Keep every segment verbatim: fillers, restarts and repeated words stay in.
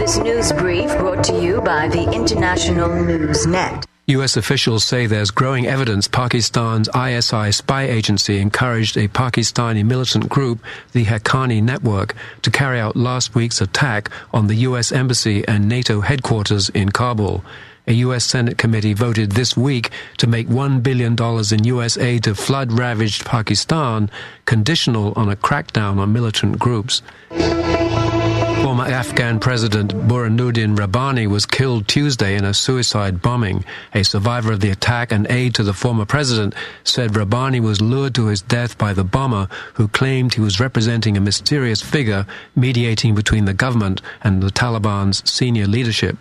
This news brief brought to you by the International News Net. U S officials say there's growing evidence Pakistan's I S I spy agency encouraged a Pakistani militant group, the Haqqani Network, to carry out last week's attack on the U S Embassy and NATO headquarters in Kabul. A U S Senate committee voted this week to make one billion dollars in U S aid to flood-ravaged Pakistan conditional on a crackdown on militant groups. Former Afghan President Burhanuddin Rabbani was killed Tuesday in a suicide bombing. A survivor of the attack and aide to the former president said Rabbani was lured to his death by the bomber, who claimed he was representing a mysterious figure mediating between the government and the Taliban's senior leadership.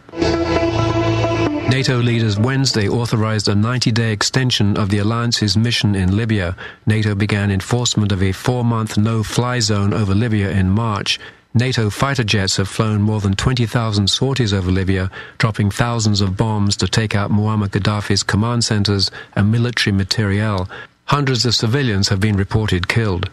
NATO leaders Wednesday authorized a ninety-day extension of the alliance's mission in Libya. NATO began enforcement of a four-month no-fly zone over Libya in March. NATO fighter jets have flown more than twenty thousand sorties over Libya, dropping thousands of bombs to take out Muammar Gaddafi's command centers and military materiel. Hundreds of civilians have been reported killed.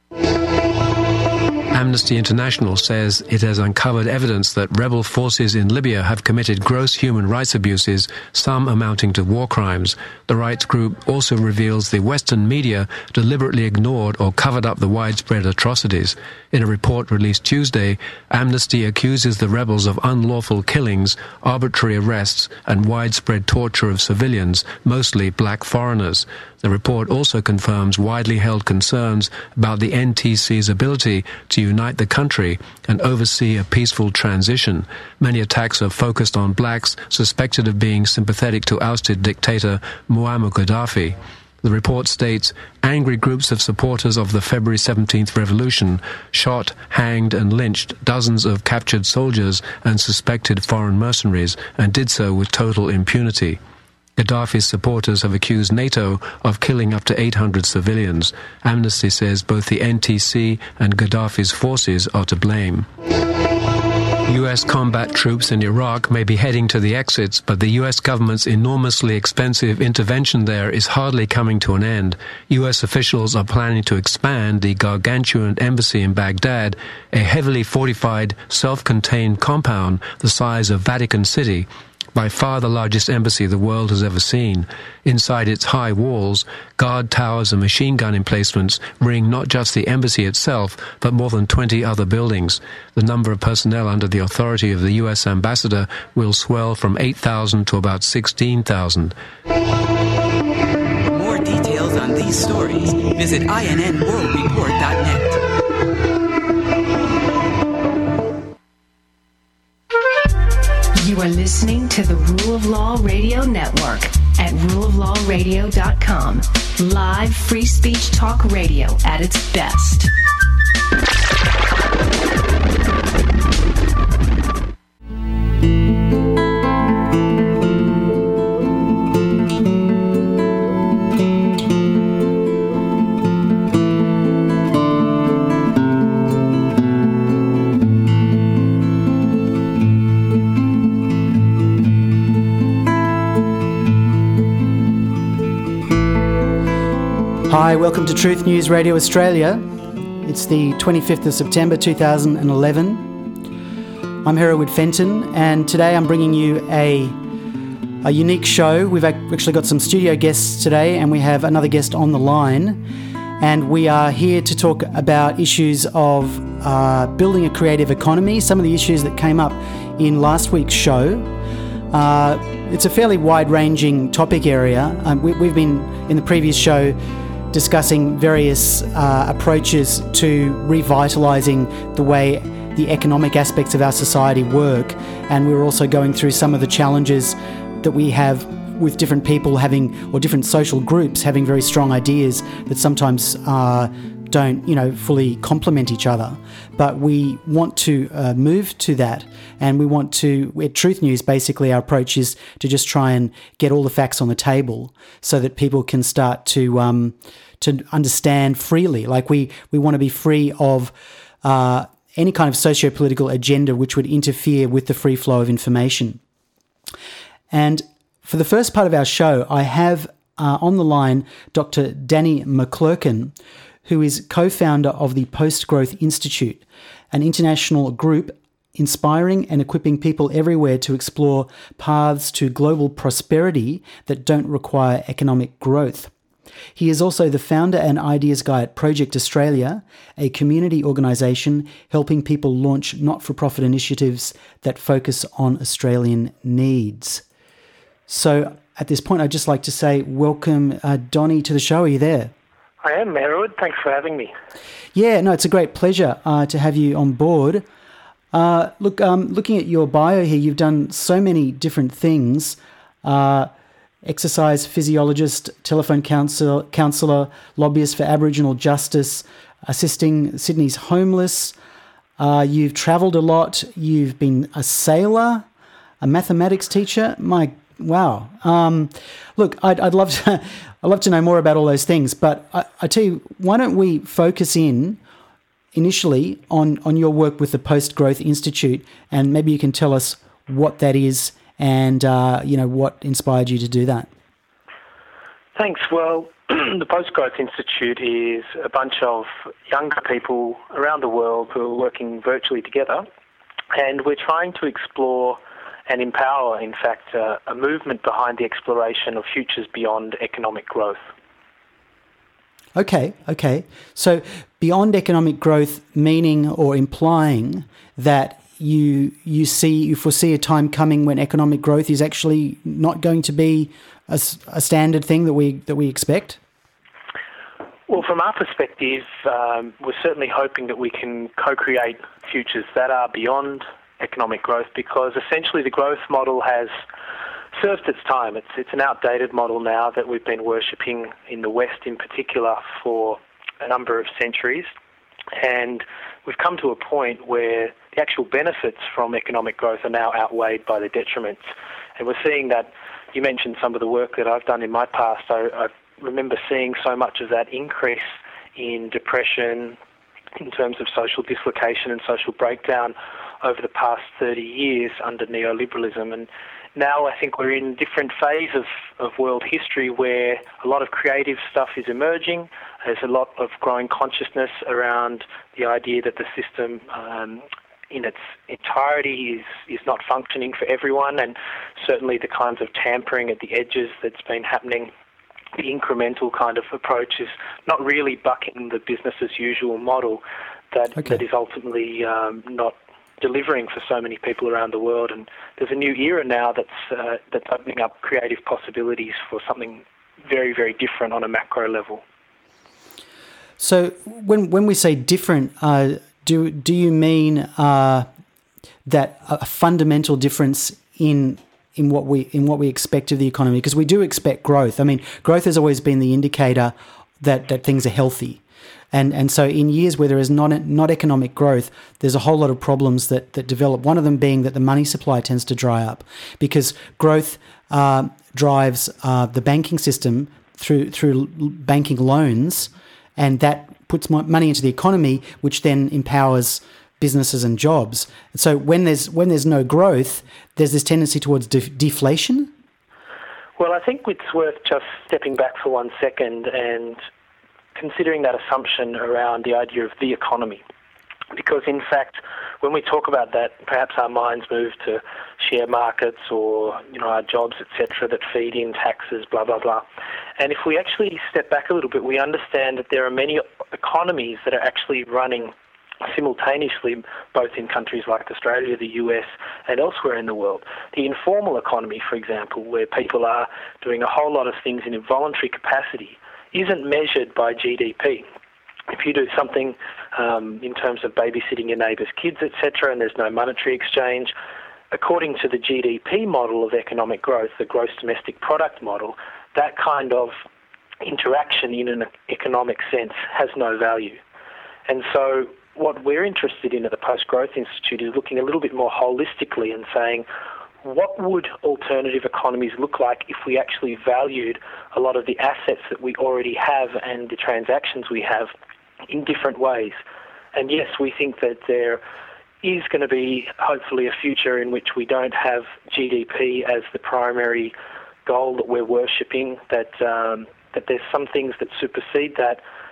Amnesty International says it has uncovered evidence that rebel forces in Libya have committed gross human rights abuses, some amounting to war crimes. The rights group also reveals the Western media deliberately ignored or covered up the widespread atrocities. In a report released Tuesday, Amnesty accuses the rebels of unlawful killings, arbitrary arrests, and widespread torture of civilians, mostly black foreigners. The report also confirms widely held concerns about the N T C's ability to unite the country and oversee a peaceful transition. Many attacks are focused on blacks suspected of being sympathetic to ousted dictator Muammar Gaddafi. The report states angry groups of supporters of the February seventeenth revolution shot, hanged and lynched dozens of captured soldiers and suspected foreign mercenaries, and did so with total impunity. Gaddafi's supporters have accused NATO of killing up to eight hundred civilians. Amnesty says both the N T C and Gaddafi's forces are to blame. U S combat troops in Iraq may be heading to the exits, but the U S government's enormously expensive intervention there is hardly coming to an end. U S officials are planning to expand the gargantuan embassy in Baghdad, a heavily fortified, self-contained compound the size of Vatican City, by far the largest embassy the world has ever seen. Inside its high walls, guard towers and machine gun emplacements ring not just the embassy itself, but more than twenty other buildings. The number of personnel under the authority of the U S ambassador will swell from eight thousand to about sixteen thousand. For more details on these stories, visit I N N world report dot net. You are listening to the Rule of Law Radio Network at rule of law radio dot com. Live free speech talk radio at its best. Hi, welcome to Truth News Radio Australia. It's the twenty-fifth of September two thousand eleven. I'm Hereward Fenton, and today I'm bringing you a, a unique show. We've actually got some studio guests today, and we have another guest on the line. And we are here to talk about issues of uh, building a creative economy, some of the issues that came up in last week's show. Uh, it's a fairly wide-ranging topic area. Um, we, we've been, in the previous show, discussing various uh, approaches to revitalising the way the economic aspects of our society work, and we're also going through some of the challenges that we have with different people having, or different social groups having very strong ideas that sometimes uh, don't, you know, fully complement each other. But we want to uh, move to that, and we want to, at Truth News, basically our approach is to just try and get all the facts on the table so that people can start to um, to understand freely. Like we, we want to be free of uh, any kind of socio-political agenda which would interfere with the free flow of information. And for the first part of our show, I have uh, on the line Doctor Danny McClurkin, who is co-founder of the Post Growth Institute, an international group inspiring and equipping people everywhere to explore paths to global prosperity that don't require economic growth. He is also the founder and ideas guy at Project Australia, a community organisation helping people launch not-for-profit initiatives that focus on Australian needs. So at this point, I'd just like to say welcome, uh, Donnie, to the show. Are you there? I am, Merwood. Thanks for having me. Yeah, no, it's a great pleasure uh, to have you on board. Uh, look, um, looking at your bio here, you've done so many different things. Uh, exercise physiologist, telephone counsellor, counsellor, lobbyist for Aboriginal justice, assisting Sydney's homeless. Uh, you've travelled a lot. You've been a sailor, a mathematics teacher. My wow. Um, look, I'd, I'd love to. I'd love to know more about all those things. But I, I tell you, why don't we focus in initially on on your work with the Post Growth Institute, and maybe you can tell us what that is. And, uh, you know, what inspired you to do that? Thanks. Well, the Post Growth Institute is a bunch of younger people around the world who are working virtually together, and we're trying to explore and empower, in fact, uh, a movement behind the exploration of futures beyond economic growth. Okay, okay. So beyond economic growth, meaning or implying that you you see you foresee a time coming when economic growth is actually not going to be a, a standard thing that we that we expect? Well, from our perspective, um, we're certainly hoping that we can co-create futures that are beyond economic growth, because essentially the growth model has served its time. It's it's an outdated model now that we've been worshipping in the West in particular for a number of centuries. And we've come to a point where the actual benefits from economic growth are now outweighed by the detriments. And we're seeing that. You mentioned some of the work that I've done in my past. I, I remember seeing so much of that increase in depression, in terms of social dislocation and social breakdown over the past thirty years under neoliberalism. And now I think we're in a different phase of, of world history where a lot of creative stuff is emerging. There's a lot of growing consciousness around the idea that the system um, in its entirety is, is not functioning for everyone, and certainly the kinds of tampering at the edges that's been happening, the incremental kind of approach is not really bucking the business as usual model that, okay. that is ultimately um, not delivering for so many people around the world. And there's a new era now that's uh, that's opening up creative possibilities for something very, very different on a macro level. So when when we say different, uh, do do you mean uh, that a fundamental difference in in what we in what we expect of the economy? Because we do expect growth. I mean, growth has always been the indicator that, that things are healthy. And and so in years where there is not not economic growth, there's a whole lot of problems that, that develop. One of them being that the money supply tends to dry up, because growth uh, drives uh, the banking system through through banking loans, and that puts money into the economy, which then empowers businesses and jobs. So when there's when there's no growth, there's this tendency towards de- deflation. Well, I think it's worth just stepping back for one second and considering that assumption around the idea of the economy. Because in fact, when we talk about that, perhaps our minds move to share markets or, you know, our jobs, et cetera, that feed in taxes, blah, blah, blah. And if we actually step back a little bit, we understand that there are many economies that are actually running simultaneously, both in countries like Australia, the U S, and elsewhere in the world. The informal economy, for example, where people are doing a whole lot of things in a voluntary capacity, isn't measured by G D P. If you do something um, in terms of babysitting your neighbour's kids, et cetera, and there's no monetary exchange, according to the G D P model of economic growth, the gross domestic product model, that kind of interaction in an economic sense has no value. And so what we're interested in at the Post Growth Institute is looking a little bit more holistically and saying, what would alternative economies look like if we actually valued a lot of the assets that we already have and the transactions we have in different ways? And yes, we think that there is going to be hopefully a future in which we don't have G D P as the primary goal that we're worshipping, that um, that there's some things that supersede that.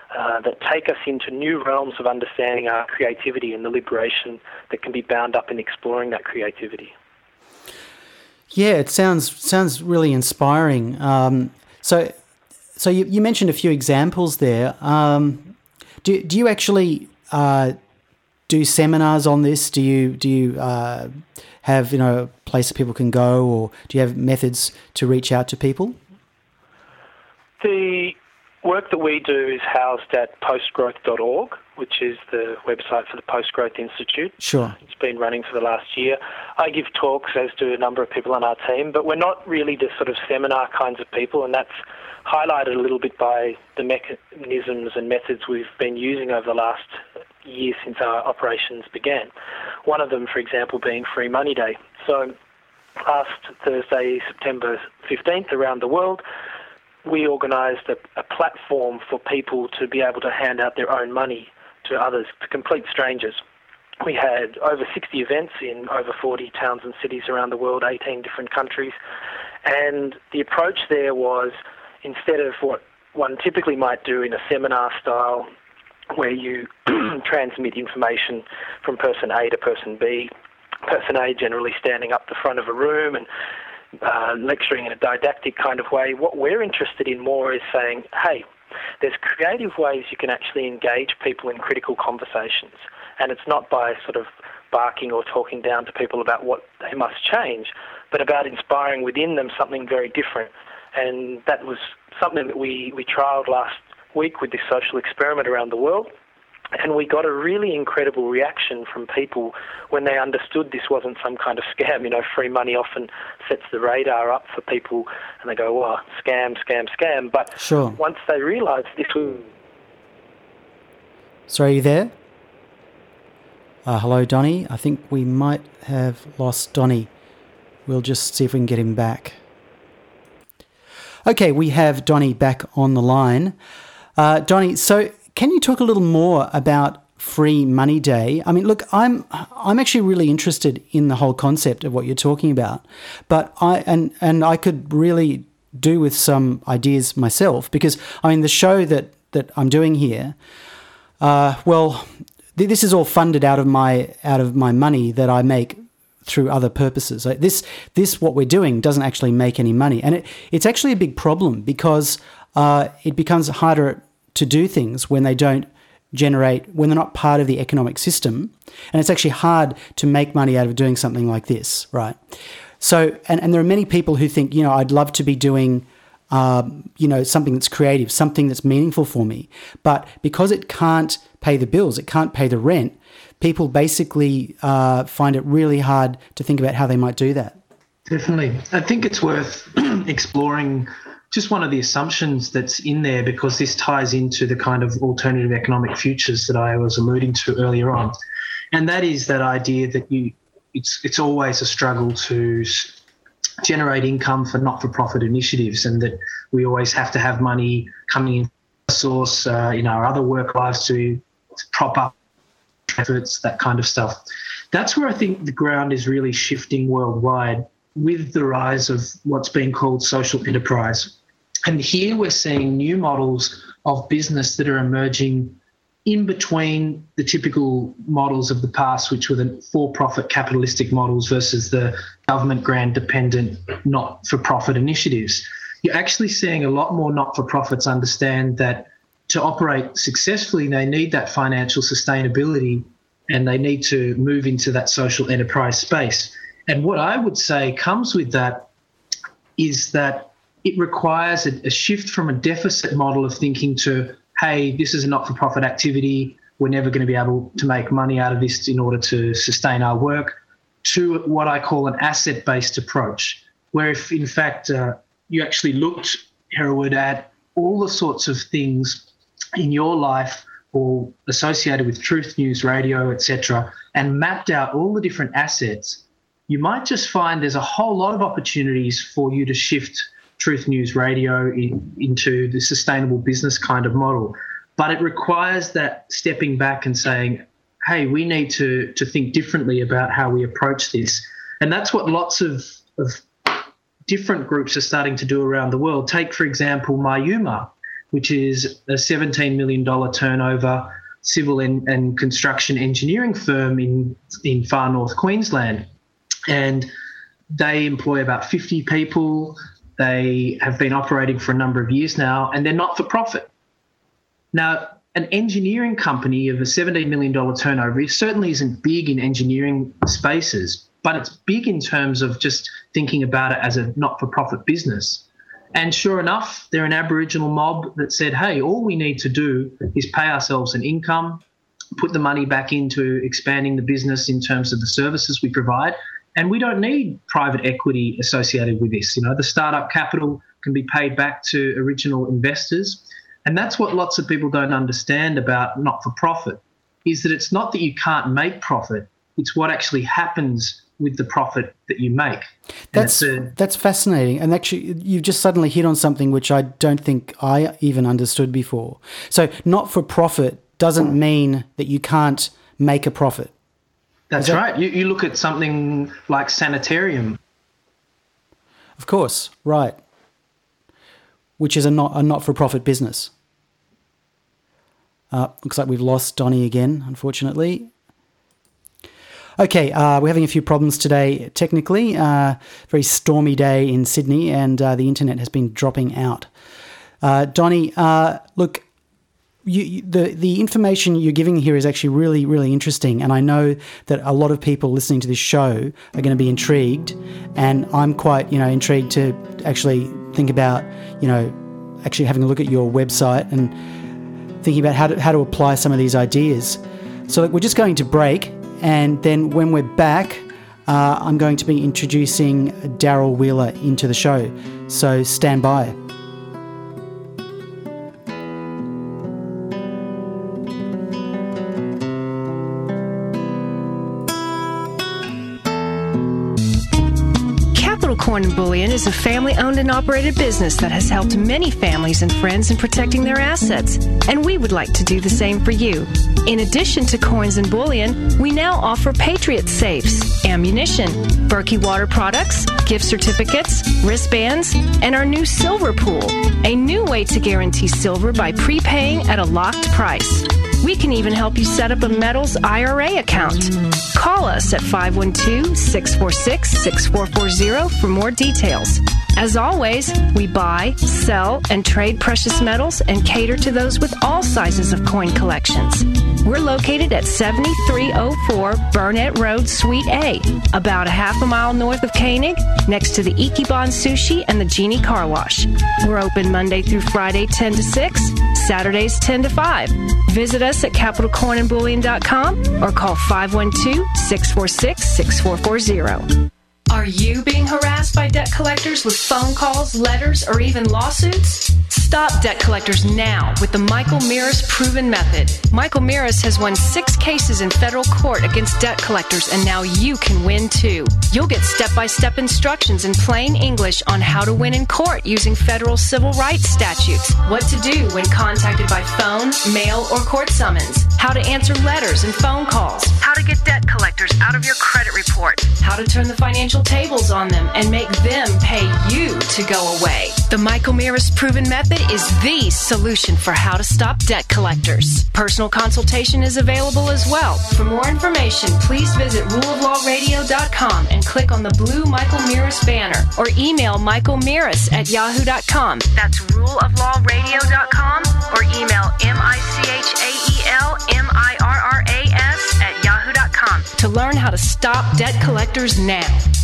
uh, that take us into new realms of understanding our creativity and the liberation that can be bound up in exploring that creativity. Yeah, it sounds sounds really inspiring. Um, so, so you, you mentioned a few examples there. Um, do do you actually uh, do seminars on this? Do you do you uh, have you know a place that people can go, or do you have methods to reach out to people? The work that we do is housed at postgrowth dot org, which is the website for the Postgrowth Institute. Sure. It's been running for the last year. I give talks, as do a number of people on our team, but we're not really the sort of seminar kinds of people, and that's highlighted a little bit by the mechanisms and methods we've been using over the last year since our operations began. One of them, for example, being Free Money Day. So last Thursday, September fifteenth, around the world, we organised a, a platform for people to be able to hand out their own money to others, to complete strangers. We had over sixty events in over forty towns and cities around the world, eighteen different countries, and the approach there was, instead of what one typically might do in a seminar style, where you transmit information from person A to person B, person A generally standing up the front of a room and Uh, lecturing in a didactic kind of way. What we're interested in more is saying, hey, there's creative ways you can actually engage people in critical conversations. And it's not by sort of barking or talking down to people about what they must change, but about inspiring within them something very different. And that was something that we, we trialled last week with this social experiment around the world. And we got a really incredible reaction from people when they understood this wasn't some kind of scam. You know, free money often sets the radar up for people and they go, well, scam, scam, scam. But sure. Once they realised this was... Sorry, are you there? Uh, hello, Donnie. I think we might have lost Donnie. We'll just see if we can get him back. Okay, we have Donnie back on the line. Uh, Donnie, so... can you talk a little more about Free Money Day? I mean, look, I'm I'm actually really interested in the whole concept of what you're talking about, but I and and I could really do with some ideas myself, because I mean the show that that I'm doing here, uh, well, th- this is all funded out of my out of my money that I make through other purposes. Like this this what we're doing doesn't actually make any money, and it, it's actually a big problem because uh, it becomes harder to do things when they don't generate, when they're not part of the economic system. And it's actually hard to make money out of doing something like this, right? So, and, and there are many people who think, you know, I'd love to be doing, um, you know, something that's creative, something that's meaningful for me. But because it can't pay the bills, it can't pay the rent, people basically uh, find it really hard to think about how they might do that. Definitely. I think it's worth exploring just one of the assumptions that's in there, because this ties into the kind of alternative economic futures that I was alluding to earlier on. And that is that idea that you it's it's always a struggle to generate income for not-for-profit initiatives, and that we always have to have money coming in source uh, in our other work lives to, to prop up efforts, that kind of stuff. That's where I think the ground is really shifting worldwide with the rise of what's being called social enterprise. And here we're seeing new models of business that are emerging in between the typical models of the past, which were the for-profit capitalistic models versus the government grant-dependent not-for-profit initiatives. You're actually seeing a lot more not-for-profits understand that to operate successfully, they need that financial sustainability and they need to move into that social enterprise space. And what I would say comes with that is that it requires a, a shift from a deficit model of thinking to, hey, this is a not-for-profit activity, we're never going to be able to make money out of this in order to sustain our work, to what I call an asset-based approach, where if, in fact, uh, you actually looked, Hereward, at all the sorts of things in your life or associated with Truth News Radio, et cetera, and mapped out all the different assets, you might just find there's a whole lot of opportunities for you to shift Truth News Radio in, into the sustainable business kind of model. But it requires that stepping back and saying, hey, we need to, to think differently about how we approach this. And that's what lots of, of different groups are starting to do around the world. Take, for example, Mayuma. which is a seventeen million dollars turnover civil and, and construction engineering firm in, in far north Queensland. And they employ about fifty people. They have been operating for a number of years now, and they're not for profit. Now, an engineering company of a seventeen million dollars turnover certainly isn't big in engineering spaces, but it's big in terms of just thinking about it as a not-for-profit business. And sure enough, they're an Aboriginal mob that said, hey, all we need to do is pay ourselves an income, put the money back into expanding the business in terms of the services we provide, and we don't need private equity associated with this. You know, the startup capital can be paid back to original investors. And that's what lots of people don't understand about not-for-profit, is that it's not that you can't make profit, it's what actually happens with the profit that you make. That's a, that's fascinating. And actually, you've just suddenly hit on something which I don't think I even understood before. So not-for-profit doesn't mean that you can't make a profit. That's that, right. You, you look at something like Sanitarium. Of course, right. Which is a not a not-for-profit business. Uh, looks like we've lost Donnie again, unfortunately. Okay, uh, we're having a few problems today technically. Uh, very stormy day in Sydney, and uh, the internet has been dropping out. Uh, Donnie, uh, look, you, you, the the information you're giving here is actually really, really interesting, and I know that a lot of people listening to this show are going to be intrigued, and I'm quite, you know, intrigued to actually think about, you know, actually having a look at your website and thinking about how to how to apply some of these ideas. So look, we're just going to break. And then when we're back, uh, I'm going to be introducing Daryl Wheeler into the show. So stand by. Corn and Bullion is a family-owned and operated business that has helped many families and friends in protecting their assets, and we would like to do the same for you. In addition to coins and bullion, we now offer Patriot safes, ammunition, Berkey water products, gift certificates, wristbands, and our new silver pool, a new way to guarantee silver by prepaying at a locked price. We can even help you set up a metals I R A account. Call us at five one two, six four six, six four four zero for more details. As always, we buy, sell, and trade precious metals and cater to those with all sizes of coin collections. We're located at seventy-three oh four Burnett Road, Suite A, about a half a mile north of Koenig, next to the Ichiban Sushi and the Genie Car Wash. We're open Monday through Friday, ten to six, Saturdays, ten to five. Visit us at capital corn and bullion dot com or call five one two, six four six, six four four zero. Are you being harassed by debt collectors with phone calls, letters, or even lawsuits? Stop debt collectors now with the Michael Mirris Proven Method. Michael Mirris has won six cases in federal court against debt collectors, and now you can win too. You'll get step-by-step instructions in plain English on how to win in court using federal civil rights statutes, what to do when contacted by phone, mail, or court summons, how to answer letters and phone calls, how to get debt collectors out of your credit report, how to turn the financial tables on them and make them pay you to go away. The Michael Mirris Proven Method is the solution for how to stop debt collectors. Personal consultation is available as well. For more information, please visit rule of law radio dot com and click on the blue Michael Mirris banner, or email michael mirris at yahoo dot com. That's rule of law radio dot com, or email M I C H A E L M I R R A S at yahoo dot com to learn how to stop debt collectors now.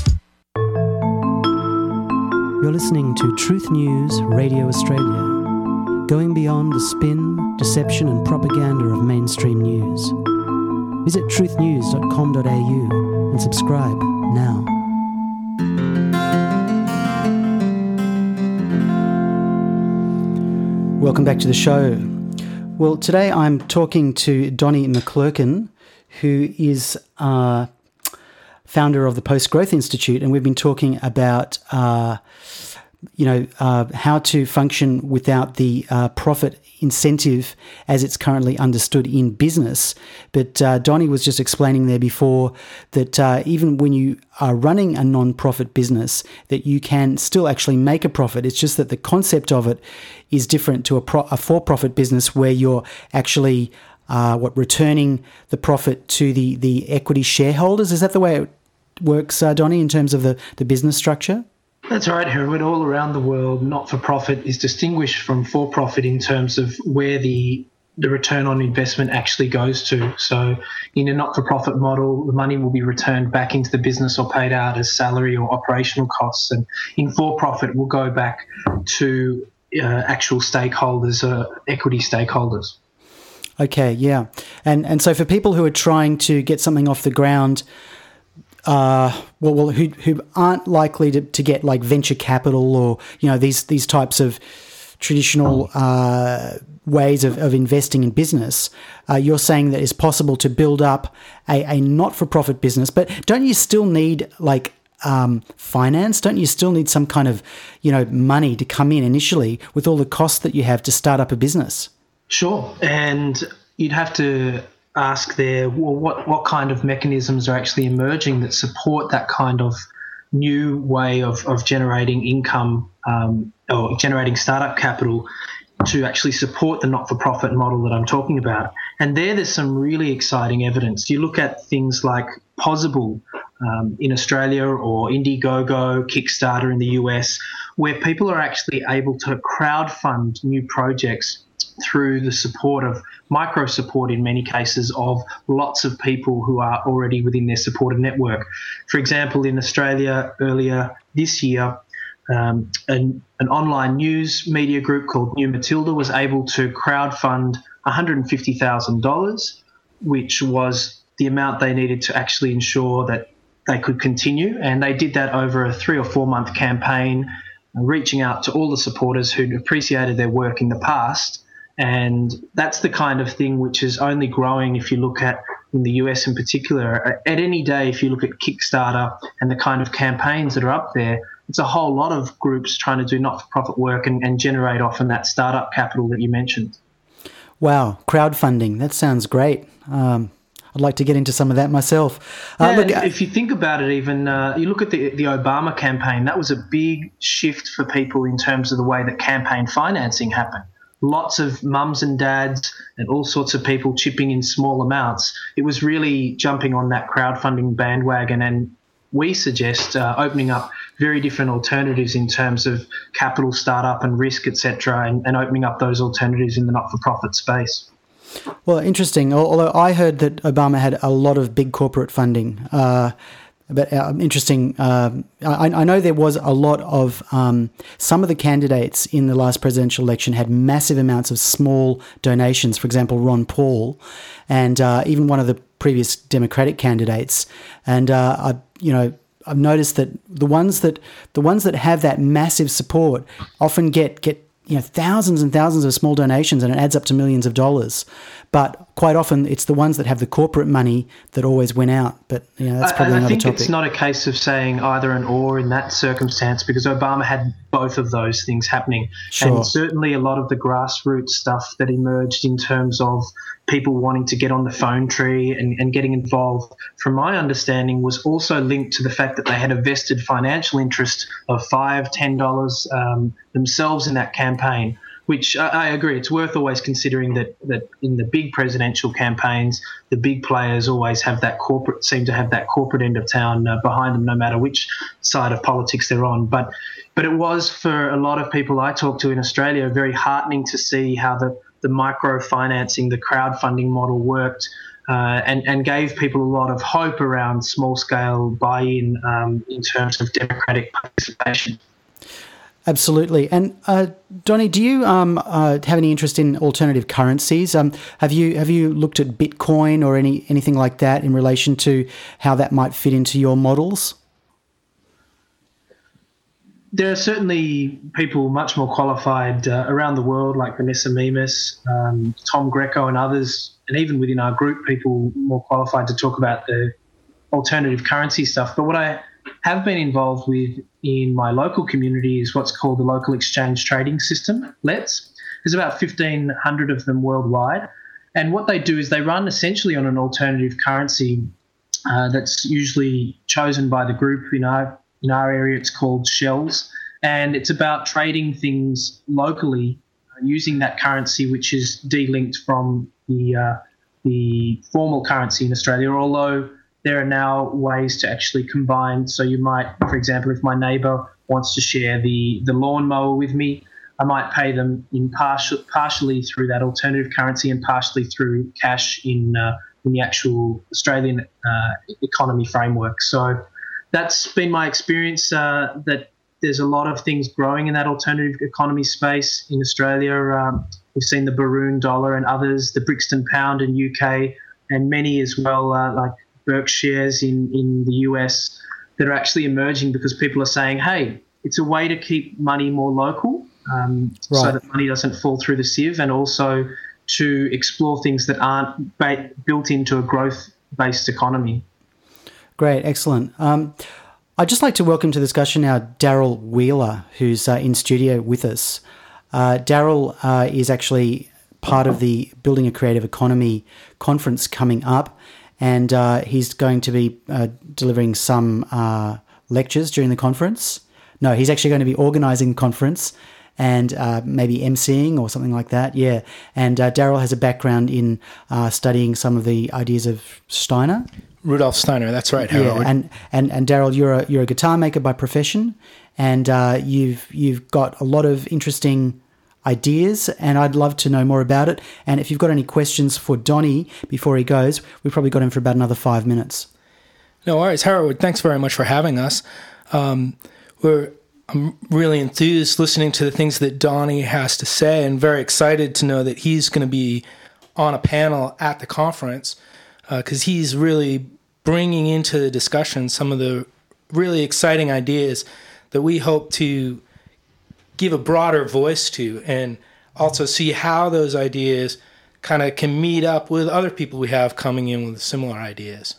You're listening to Truth News Radio Australia, going beyond the spin, deception and propaganda of mainstream news. Visit truth news dot com dot a u and subscribe now. Welcome back to the show. Well, today I'm talking to Donnie McClurkin, who is uh, founder of the Post Growth Institute, and we've been talking about uh, you know, uh, how to function without the uh, profit incentive as it's currently understood in business. But uh, Donnie was just explaining there before that uh, even when you are running a non-profit business, that you can still actually make a profit. It's just that the concept of it is different to a, pro- a for-profit business where you're actually uh, what returning the profit to the, the equity shareholders. Is that the way it works, uh, Donnie, in terms of the, the business structure? That's right, Herwood. All around the world, not-for-profit is distinguished from for-profit in terms of where the the return on investment actually goes to. So in a not-for-profit model, the money will be returned back into the business or paid out as salary or operational costs. And in for-profit, will go back to uh, actual stakeholders, uh, equity stakeholders. Okay, yeah. And and so for people who are trying to get something off the ground, Uh, well, well, who who aren't likely to, to get like venture capital or, you know, these these types of traditional uh, ways of, of investing in business, uh, you're saying that it's possible to build up a, a not-for-profit business, but don't you still need like um, finance? Don't you still need some kind of, you know, money to come in initially with all the costs that you have to start up a business? Sure, and you'd have to ask there, well, what, what kind of mechanisms are actually emerging that support that kind of new way of, of generating income um, or generating startup capital to actually support the not-for-profit model that I'm talking about. And there, there's some really exciting evidence. You look at things like Pozible um, in Australia or Indiegogo, Kickstarter in the U S, where people are actually able to crowdfund new projects through the support of micro support in many cases of lots of people who are already within their supported network. For example, in Australia earlier this year, um, an, an online news media group called New Matilda was able to crowdfund one hundred fifty thousand dollars, which was the amount they needed to actually ensure that they could continue. And they did that over a three or four month campaign, reaching out to all the supporters who'd appreciated their work in the past. And that's the kind of thing which is only growing if you look at, in the U S in particular, at any day, if you look at Kickstarter and the kind of campaigns that are up there, it's a whole lot of groups trying to do not-for-profit work and, and generate often that startup capital that you mentioned. Wow, crowdfunding, that sounds great. Um, I'd like to get into some of that myself. Uh, yeah, look, if you think about it, even uh, you look at the, the Obama campaign, that was a big shift for people in terms of the way that campaign financing happened. Lots of mums and dads and all sorts of people chipping in small amounts. It was really jumping on that crowdfunding bandwagon, and we suggest uh, opening up very different alternatives in terms of capital startup and risk, et cetera, and, and opening up those alternatives in the not-for-profit space. Well, interesting. Although I heard that Obama had a lot of big corporate funding. Uh, But uh, interesting. Uh, I, I know there was a lot of um, some of the candidates in the last presidential election had massive amounts of small donations. For example, Ron Paul, and uh, even one of the previous Democratic candidates. And uh, I, you know, I've noticed that the ones that the ones that have that massive support often get get you know thousands and thousands of small donations, and it adds up to millions of dollars. But quite often, it's the ones that have the corporate money that always win out. But you know, that's probably I, I another think topic. It's not a case of saying either and or in that circumstance, because Obama had both of those things happening. Sure. And certainly a lot of the grassroots stuff that emerged in terms of people wanting to get on the phone tree and, and getting involved, from my understanding, was also linked to the fact that they had a vested financial interest of five dollars, ten dollars um, themselves in that campaign. Which I, I agree, it's worth always considering that that in the big presidential campaigns, the big players always have that corporate, seem to have that corporate end of town uh, behind them, no matter which side of politics they're on. But but it was, for a lot of people I talked to in Australia, very heartening to see how the, the microfinancing, the crowdfunding model worked, uh, and, and gave people a lot of hope around small-scale buy-in um, in terms of democratic participation. Absolutely. And uh, Donnie, do you um, uh, have any interest in alternative currencies? Um, have you have you looked at Bitcoin or any anything like that in relation to how that might fit into your models? There are certainly people much more qualified uh, around the world, like Vanessa Mimas, um, Tom Greco and others, and even within our group, people more qualified to talk about the alternative currency stuff. But what I have been involved with in my local community is what's called the Local Exchange Trading System, L E T S. There's about fifteen hundred of them worldwide. And what they do is they run essentially on an alternative currency uh, that's usually chosen by the group. In our, in our area, it's called Shells. And it's about trading things locally uh, using that currency, which is de-linked from the, uh, the formal currency in Australia, although there are now ways to actually combine. So you might, for example, if my neighbour wants to share the, the lawnmower with me, I might pay them in partial, partially through that alternative currency and partially through cash in uh, in the actual Australian uh, economy framework. So that's been my experience, uh, that there's a lot of things growing in that alternative economy space in Australia. Um, we've seen the Baroon dollar and others, the Brixton pound in U K, and many as well, uh, like Berkshires in, in the U S, that are actually emerging because people are saying, hey, it's a way to keep money more local. Um, right. So that money doesn't fall through the sieve, and also to explore things that aren't ba- built into a growth-based economy. Great, excellent. Um, I'd just like to welcome to the discussion now Daryl Wheeler, who's uh, in studio with us. Uh, Daryl uh, is actually part of the Building a Creative Economy conference coming up, and uh, he's going to be uh, delivering some uh, lectures during the conference. No, he's actually going to be organising the conference and uh, maybe emceeing or something like that. Yeah. And uh, Daryl has a background in uh, studying some of the ideas of Steiner. Rudolf Steiner, that's right, Harold. Yeah, and and and Daryl, you're a you're a guitar maker by profession, and uh, you've you've got a lot of interesting ideas, and I'd love to know more about it. And if you've got any questions for Donnie before he goes, we've probably got him for about another five minutes. No worries, Harold. Thanks very much for having us. Um, we're I'm really enthused listening to the things that Donnie has to say, and very excited to know that he's going to be on a panel at the conference, because uh, he's really bringing into the discussion some of the really exciting ideas that we hope to give a broader voice to, and also see how those ideas kind of can meet up with other people we have coming in with similar ideas.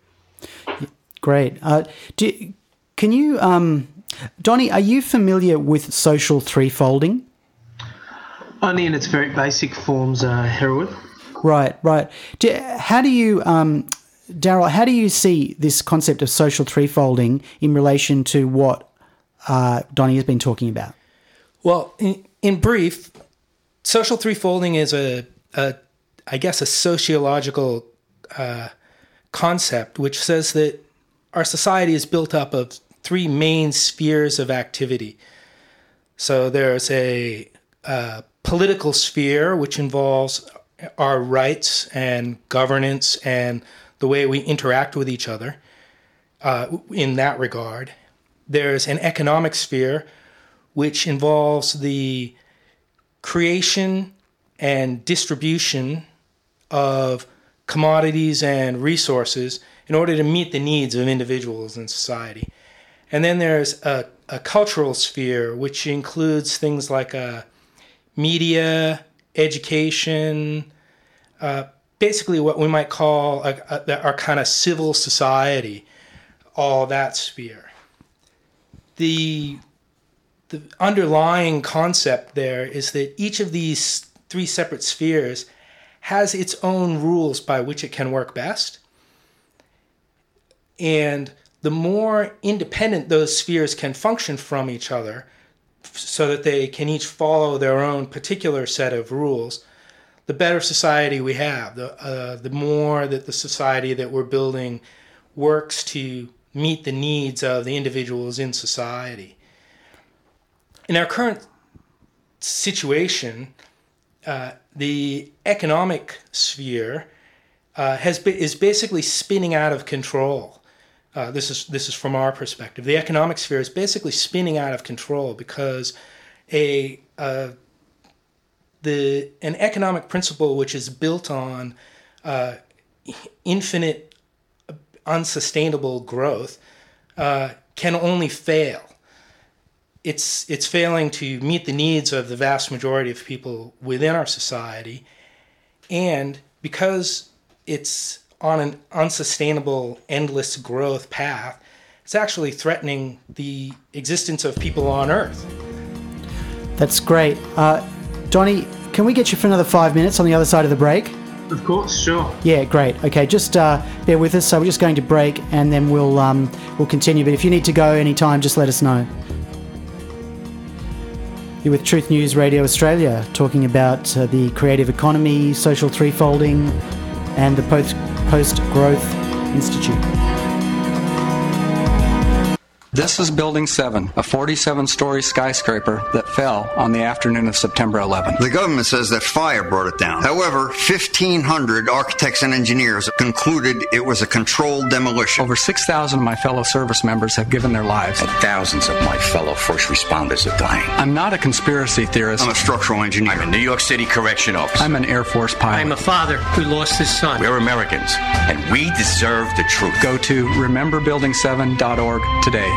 Great. Uh, do, can you... Um Donnie, are you familiar with social threefolding? Only in its very basic forms, uh, Harold. Right, right. Do, how do you, um, Daryl, how do you see this concept of social threefolding in relation to what uh, Donnie has been talking about? Well, in, in brief, social threefolding is a, a, I guess, a sociological uh, concept which says that our society is built up of three main spheres of activity. So there's a, a political sphere, which involves our rights and governance and the way we interact with each other uh, in that regard. There's an economic sphere, which involves the creation and distribution of commodities and resources in order to meet the needs of individuals in society. And then there's a, a cultural sphere, which includes things like uh, media, education, uh, basically what we might call a, a, our kind of civil society, all that sphere. The, the underlying concept there is that each of these three separate spheres has its own rules by which it can work best. And the more independent those spheres can function from each other so that they can each follow their own particular set of rules, the better society we have, the, uh, the more that the society that we're building works to meet the needs of the individuals in society. In our current situation, uh, the economic sphere uh, has be- is basically spinning out of control. Uh, this is this is from our perspective. The economic sphere is basically spinning out of control because a uh, the an economic principle which is built on uh, infinite, unsustainable growth uh, can only fail. It's it's failing to meet the needs of the vast majority of people within our society, and because it's on an unsustainable, endless growth path, it's actually threatening the existence of people on Earth. That's great. Uh, Donnie, can we get you for another five minutes on the other side of the break? Of course, sure. Yeah, great. Okay, just uh, bear with us. So we're just going to break, and then we'll um, we'll continue. But if you need to go anytime, just let us know. You're with Truth News Radio Australia, talking about uh, the creative economy, social threefolding, and the post post growth institute. This is Building seven, a forty-seven story skyscraper that fell on the afternoon of September eleventh. The government says that fire brought it down. However, fifteen hundred architects and engineers concluded it was a controlled demolition. Over six thousand of my fellow service members have given their lives. And thousands of my fellow first responders are dying. I'm not a conspiracy theorist. I'm a structural engineer. I'm a New York City correction officer. I'm an Air Force pilot. I'm a father who lost his son. We're Americans, and we deserve the truth. Go to remember building seven dot org today.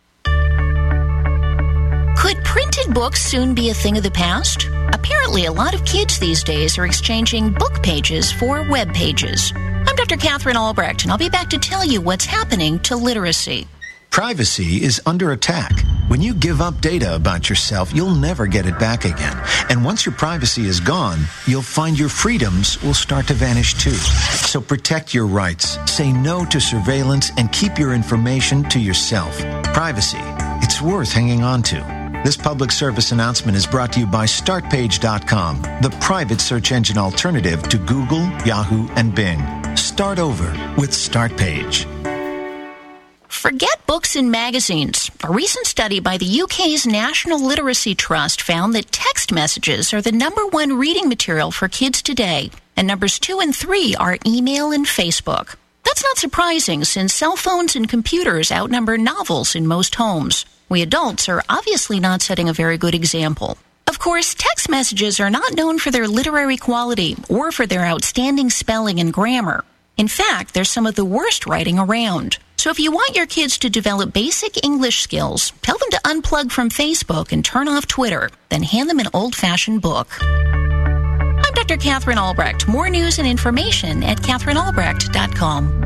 Could printed books soon be a thing of the past? Apparently, a lot of kids these days are exchanging book pages for web pages. I'm Doctor Catherine Albrecht, and I'll be back to tell you what's happening to literacy. Privacy is under attack. When you give up data about yourself, you'll never get it back again. And once your privacy is gone, you'll find your freedoms will start to vanish too. So protect your rights, say no to surveillance, and keep your information to yourself. Privacy, it's worth hanging on to. This public service announcement is brought to you by Start Page dot com, the private search engine alternative to Google, Yahoo, and Bing. Start over with StartPage. Forget books and magazines. A recent study by the U K's National Literacy Trust found that text messages are the number one reading material for kids today, and numbers two and three are email and Facebook. That's not surprising, since cell phones and computers outnumber novels in most homes. We adults are obviously not setting a very good example. Of course, text messages are not known for their literary quality or for their outstanding spelling and grammar. In fact, they're some of the worst writing around. So if you want your kids to develop basic English skills, tell them to unplug from Facebook and turn off Twitter, then hand them an old-fashioned book. I'm Doctor Catherine Albrecht. More news and information at Catherine Albrecht dot com.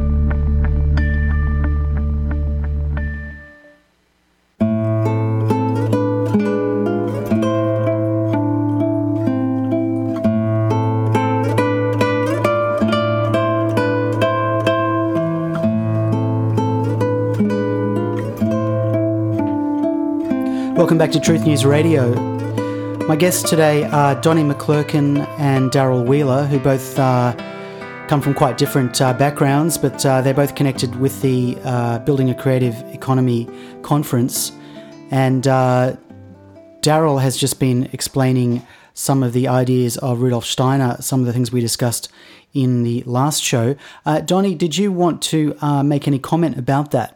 Welcome back to Truth News Radio. My guests today are Donnie McClurkin and Daryl Wheeler, who both uh, come from quite different uh, backgrounds, but uh, they're both connected with the uh, Building a Creative Economy conference. And uh, Daryl has just been explaining some of the ideas of Rudolf Steiner, some of the things we discussed in the last show. Uh, Donnie, did you want to uh, make any comment about that?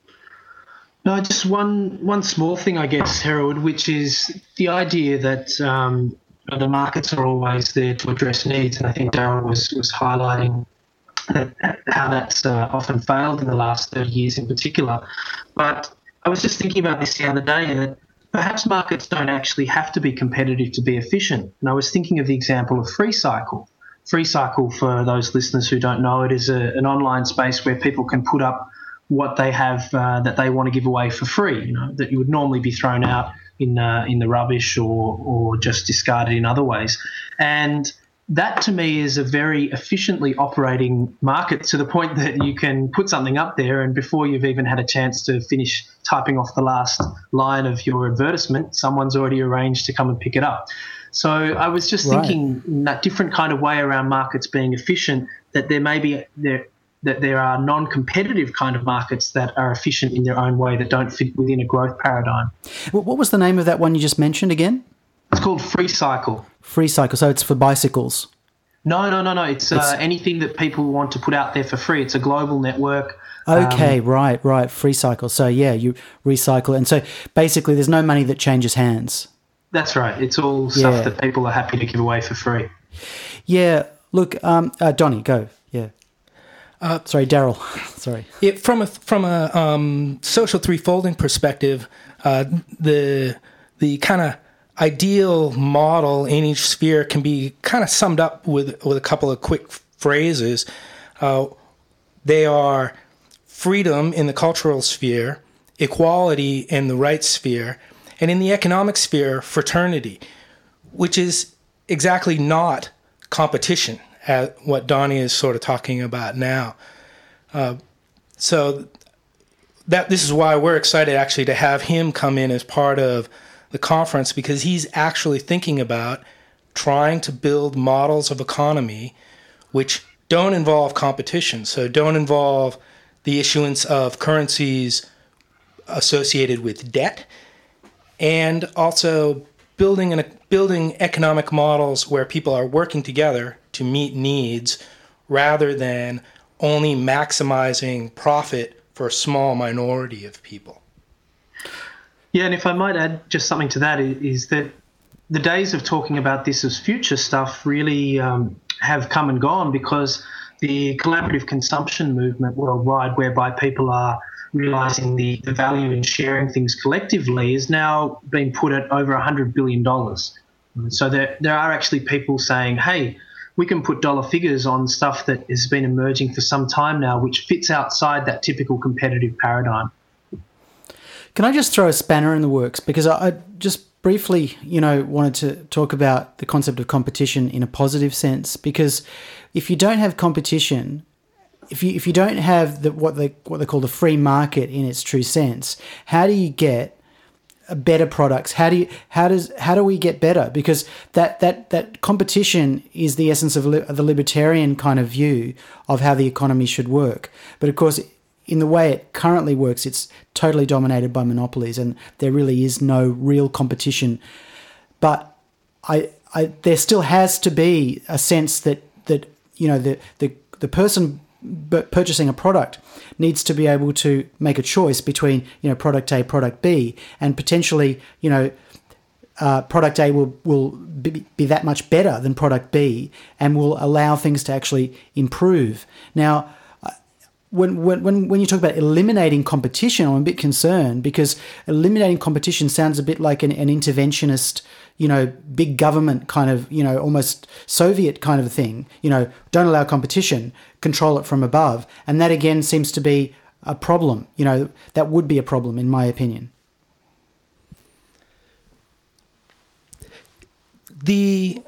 No, just one one small thing, I guess, Harold, which is the idea that um, the markets are always there to address needs, and I think Daryl was was highlighting that, how that's uh, often failed in the last thirty years in particular. But I was just thinking about this the other day, that perhaps markets don't actually have to be competitive to be efficient. And I was thinking of the example of FreeCycle. FreeCycle, for those listeners who don't know it, is a, an online space where people can put up what they have uh, that they want to give away for free, you know, that you would normally be thrown out in uh, in the rubbish or or just discarded in other ways. And that to me is a very efficiently operating market, to the point that you can put something up there and before you've even had a chance to finish typing off the last line of your advertisement, someone's already arranged to come and pick it up. So I was just right. thinking in that different kind of way around markets being efficient, that there may be there that there are non-competitive kind of markets that are efficient in their own way, that don't fit within a growth paradigm. What was the name of that one you just mentioned again? It's called FreeCycle. FreeCycle, so it's for bicycles? No, no, no, no. It's, it's uh, anything that people want to put out there for free. It's a global network. Okay, um, right, right, FreeCycle. So, yeah, you recycle. And so basically there's no money that changes hands. That's right. It's all stuff yeah. that people are happy to give away for free. Yeah, look, um, uh, Donnie, go, yeah. Uh, Sorry, Daryl. Sorry. It, from a from a um, social threefolding perspective, uh, the the kind of ideal model in each sphere can be kind of summed up with with a couple of quick phrases. Uh, they are freedom in the cultural sphere, equality in the rights sphere, and in the economic sphere, fraternity, which is exactly not competition, as what Donnie is sort of talking about now. Uh, so that this is why we're excited actually to have him come in as part of the conference, because he's actually thinking about trying to build models of economy which don't involve competition, so don't involve the issuance of currencies associated with debt, and also building an, building economic models where people are working together to meet needs rather than only maximizing profit for a small minority of people. Yeah, and if I might add just something to that, is that the days of talking about this as future stuff really um, have come and gone, because the collaborative consumption movement worldwide, whereby people are realising the, the value in sharing things collectively, is now being put at over one hundred billion dollars. So there, there are actually people saying, hey, we can put dollar figures on stuff that has been emerging for some time now, which fits outside that typical competitive paradigm. Can I just throw a spanner in the works? Because I, I just briefly, you know, wanted to talk about the concept of competition in a positive sense, because if you don't have competition, if you if you don't have the what they what they call the free market in its true sense, how do you get better products? How do you how does how do we get better? Because that that that competition is the essence of li- the libertarian kind of view of how the economy should work. But of course, in the way it currently works, it's totally dominated by monopolies, and there really is no real competition. But I, I, there still has to be a sense that that you know the the the person purchasing a product needs to be able to make a choice between you know product A, product B, and potentially you know uh, product A will will be, be that much better than product B, and will allow things to actually improve. Now, When, when when you talk about eliminating competition, I'm a bit concerned, because eliminating competition sounds a bit like an, an interventionist, you know, big government kind of, you know, almost Soviet kind of thing. You know, don't allow competition, control it from above. And that, again, seems to be a problem. You know, that would be a problem, in my opinion. The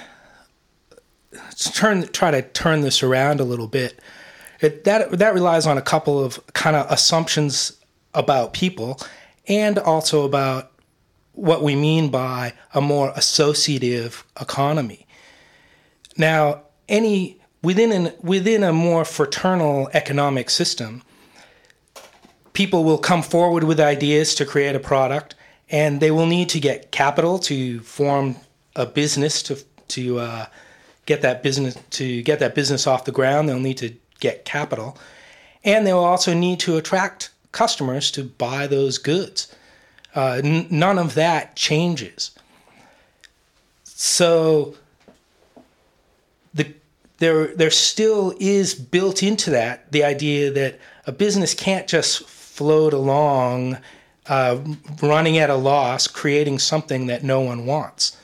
let's turn try to turn this around a little bit. It, that that relies on a couple of kind of assumptions about people, and also about what we mean by a more associative economy. Now, any within an within a more fraternal economic system, people will come forward with ideas to create a product, and they will need to get capital to form a business to to uh, get that business to get that business off the ground. They'll need to get capital, and they will also need to attract customers to buy those goods. Uh, n- none of that changes. So the there there still is built into that the idea that a business can't just float along, uh, running at a loss, creating something that no one wants.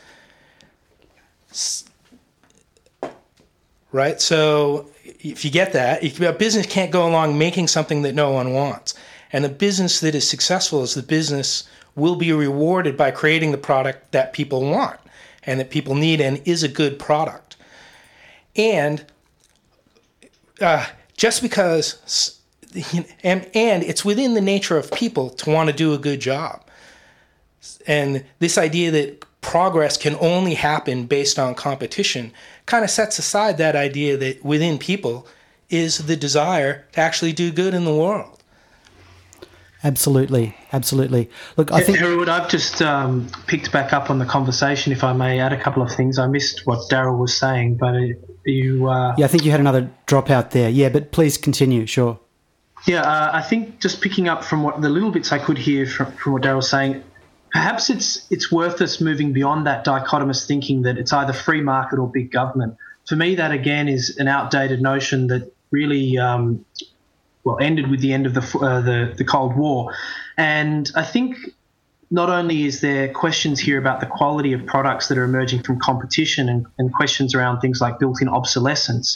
Right? So if you get that, if a business can't go along making something that no one wants, and a business that is successful is the business will be rewarded by creating the product that people want and that people need and is a good product. And uh, just because, and, and it's within the nature of people to want to do a good job. And this idea that progress can only happen based on competition kind of sets aside that idea that within people is the desire to actually do good in the world. Absolutely, absolutely. Look, I think Harold, I've just um, picked back up on the conversation. If I may add a couple of things, I missed what Daryl was saying, but you. Uh, yeah, I think you had another dropout there. Yeah, but please continue. Sure. Yeah, uh, I think just picking up from what the little bits I could hear from, from what Daryl was saying. Perhaps it's it's worth us moving beyond that dichotomous thinking that it's either free market or big government. For me, that again is an outdated notion that really um, well ended with the end of the, uh, the the Cold War. And I think not only is there questions here about the quality of products that are emerging from competition and, and questions around things like built-in obsolescence,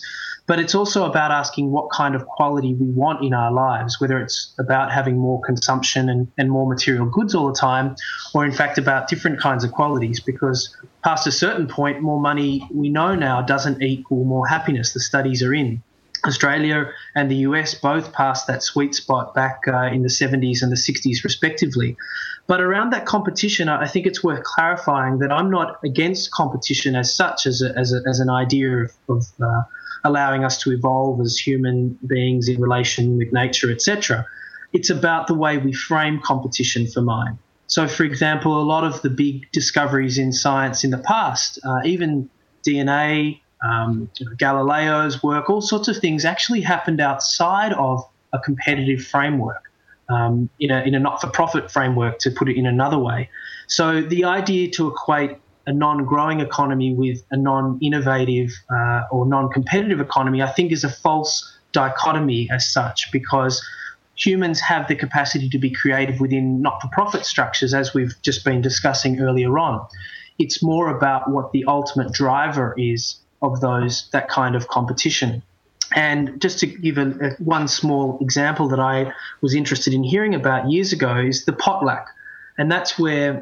But it's also about asking what kind of quality we want in our lives, whether it's about having more consumption and, and more material goods all the time, or in fact about different kinds of qualities, because past a certain point, more money, we know now, doesn't equal more happiness. The studies are in. Australia and the U S both passed that sweet spot back uh, in the seventies and the sixties respectively. But around that competition, I think it's worth clarifying that I'm not against competition as such, as, a, as, a, as an idea of, of uh, allowing us to evolve as human beings in relation with nature, et cetera. It's about the way we frame competition for mine. So, for example, a lot of the big discoveries in science in the past, uh, even D N A, um, Galileo's work, all sorts of things actually happened outside of a competitive framework, um, in a, in a not-for-profit framework, to put it in another way. So the idea to equate a non-growing economy with a non-innovative uh, or non-competitive economy, I think, is a false dichotomy as such, because humans have the capacity to be creative within not-for-profit structures, as we've just been discussing earlier on. It's more about what the ultimate driver is of those that kind of competition. And just to give a, a, one small example that I was interested in hearing about years ago is the potluck. And that's where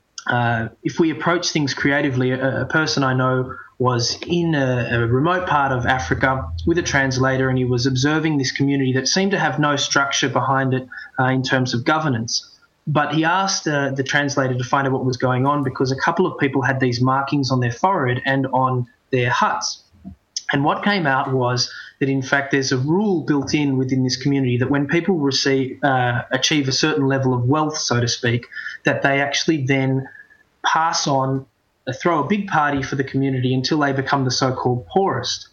uh, if we approach things creatively, a, a person I know was in a, a remote part of Africa with a translator, and he was observing this community that seemed to have no structure behind it uh, in terms of governance. But he asked uh, the translator to find out what was going on, because a couple of people had these markings on their forehead and on their huts. And what came out was that, in fact, there's a rule built in within this community that when people receive, uh, achieve a certain level of wealth, so to speak, that they actually then pass on, uh, throw a big party for the community until they become the so-called poorest.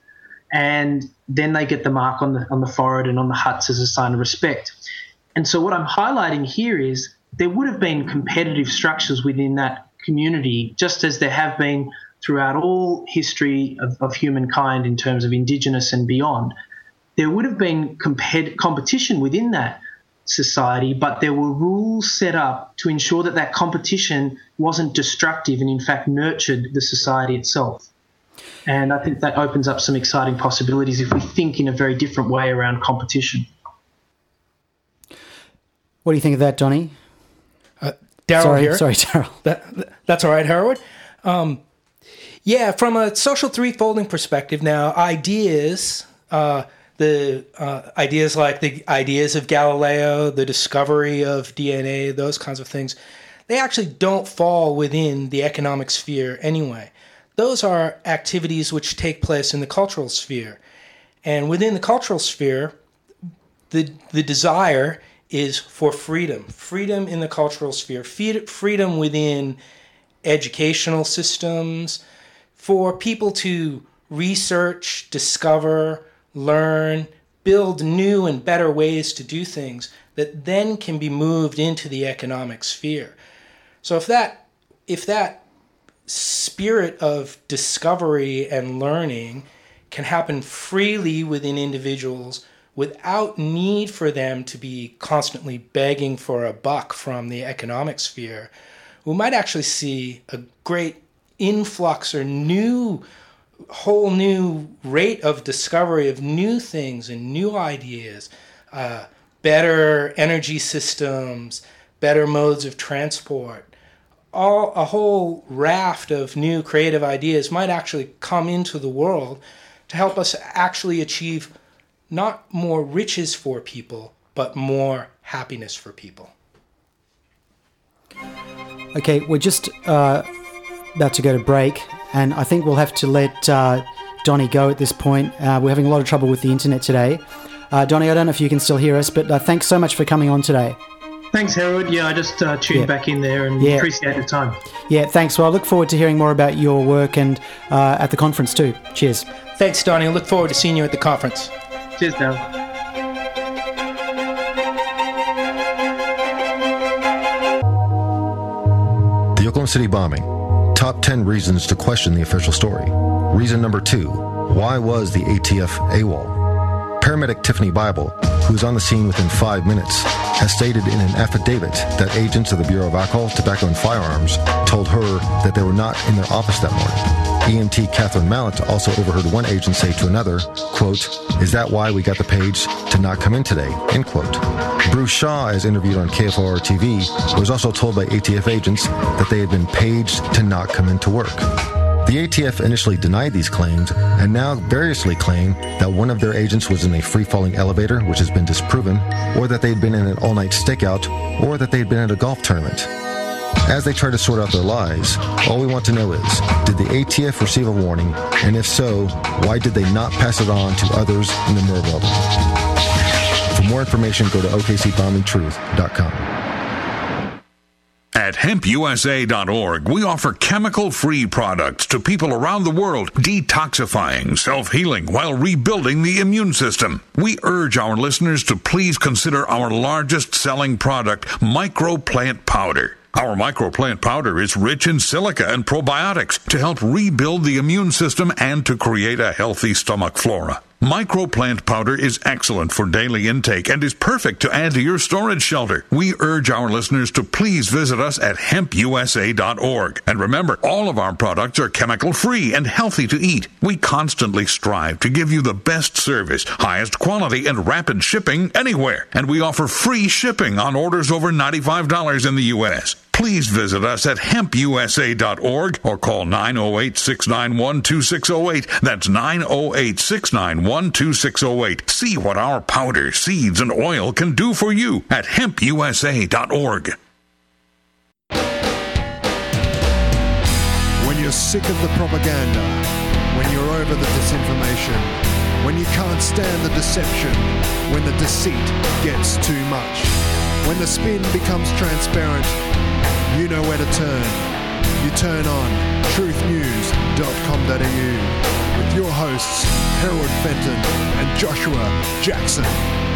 And then they get the mark on the, on the forehead and on the huts as a sign of respect. And so what I'm highlighting here is there would have been competitive structures within that community, just as there have been throughout all history of, of humankind in terms of Indigenous and beyond. There would have been compet- competition within that society, but there were rules set up to ensure that that competition wasn't destructive and, in fact, nurtured the society itself. And I think that opens up some exciting possibilities if we think in a very different way around competition. What do you think of that, Donnie? Uh, Daryl sorry, here. Sorry, Daryl. That, that's all right, Harold. Um, yeah, from a social threefolding perspective now, ideas, uh, the uh, ideas like the ideas of Galileo, the discovery of D N A, those kinds of things, they actually don't fall within the economic sphere anyway. Those are activities which take place in the cultural sphere. And within the cultural sphere, the the desire is for freedom. Freedom in the cultural sphere. Freedom within educational systems, for people to research, discover, learn, build new and better ways to do things that then can be moved into the economic sphere. So if that if that spirit of discovery and learning can happen freely within individuals without need for them to be constantly begging for a buck from the economic sphere, we might actually see a great influx or new, whole new rate of discovery of new things and new ideas, uh, better energy systems, better modes of transport. All, a whole raft of new creative ideas might actually come into the world to help us actually achieve not more riches for people, but more happiness for people. Okay, we're just uh, about to go to break, and I think we'll have to let uh, Donnie go at this point. Uh, we're having a lot of trouble with the internet today. Uh, Donnie, I don't know if you can still hear us, but uh, thanks so much for coming on today. Thanks, Harold. Yeah, I just uh, tuned yeah. back in there and yeah. appreciate the time. Yeah, thanks. Well, I look forward to hearing more about your work and uh, at the conference too. Cheers. Thanks, Donnie. I look forward to seeing you at the conference. Cheers, Dale. The Oklahoma City bombing. Top ten reasons to question the official story. Reason number two, why was the A T F AWOL? Paramedic Tiffany Bible, who was on the scene within five minutes, has stated in an affidavit that agents of the Bureau of Alcohol, Tobacco, and Firearms told her that they were not in their office that morning. E M T Catherine Mallett also overheard one agent say to another, quote, "Is that why we got the page to not come in today?" End quote. Bruce Shaw, as interviewed on K F O R T V, was also told by A T F agents that they had been paged to not come into work. The A T F initially denied these claims and now variously claim that one of their agents was in a free-falling elevator, which has been disproven, or that they'd been in an all-night stakeout, or that they'd been at a golf tournament. As they try to sort out their lies, all we want to know is, did the A T F receive a warning? And if so, why did they not pass it on to others in the Murrah building? For more information, go to O K C bombing truth dot com. At hemp U S A dot org, we offer chemical-free products to people around the world, detoxifying, self-healing, while rebuilding the immune system. We urge our listeners to please consider our largest-selling product, Microplant Powder. Our microplant powder is rich in silica and probiotics to help rebuild the immune system and to create a healthy stomach flora. Microplant powder is excellent for daily intake and is perfect to add to your storage shelter. We urge our listeners to please visit us at hemp U S A dot org. And remember, all of our products are chemical-free and healthy to eat. We constantly strive to give you the best service, highest quality, and rapid shipping anywhere. And we offer free shipping on orders over ninety-five dollars in the U S Please visit us at hemp U S A dot org or call nine oh eight, six nine one, two six oh eight. That's nine oh eight, six nine one, two six oh eight. See what our powder, seeds, and oil can do for you at hemp U S A dot org. When you're sick of the propaganda, when you're over the disinformation, when you can't stand the deception, when the deceit gets too much, when the spin becomes transparent, you know where to turn. You turn on truth news dot com dot a u with your hosts Harold Fenton and Joshua Jackson.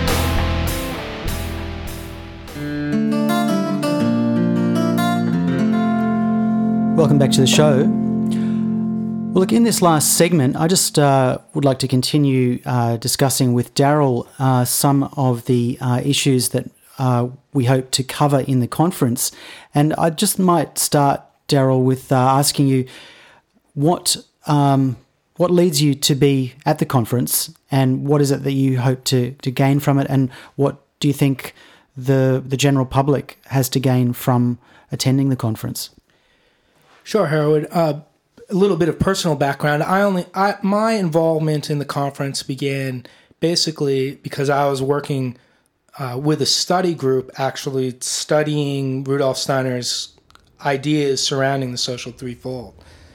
Welcome back to the show. Well, look, in this last segment, I just uh, would like to continue uh, discussing with Daryl uh, some of the uh, issues that Uh, we hope to cover in the conference. And I just might start, Daryl, with uh, asking you what um, what leads you to be at the conference, and what is it that you hope to, to gain from it, and what do you think the the general public has to gain from attending the conference? Sure, Harold. Uh, a little bit of personal background. I only I, my involvement in the conference began basically because I was working Uh, with a study group actually studying Rudolf Steiner's ideas surrounding the social threefold.